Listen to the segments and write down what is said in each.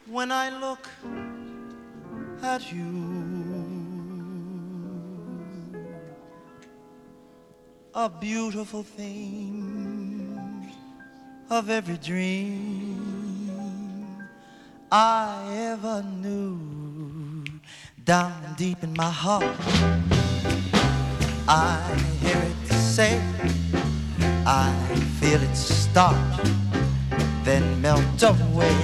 When I look at you, a beautiful thing of every dream I ever knew. Down deep in my heart, I hear it say, I feel it start, then melt away.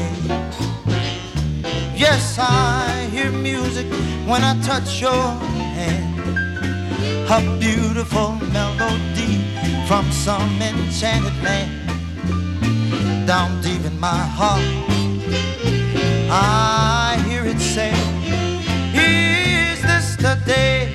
Yes, I hear music when I touch your hand, a beautiful melody from some enchanted land. Down deep in my heart, I hear it say, is this the day?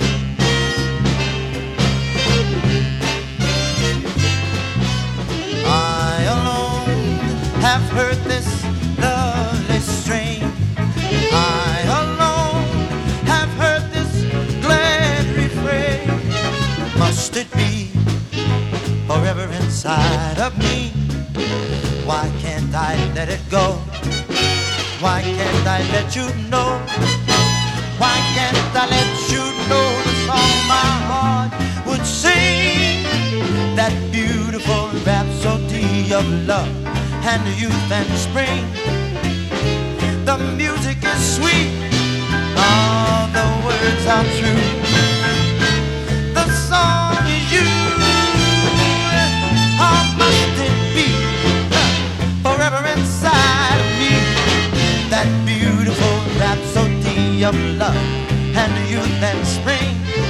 I alone have heard this lovely strain. I alone have heard this glad refrain. Must it be forever inside of me? Why can't I let it go? Why can't I let you know? Why can't I let you know the song my heart would sing? That beautiful rhapsody of love and youth and spring. The music is sweet, all the words are true. The song is you. How must it be forever inside of me? That beautiful rhapsody of love and youth and spring.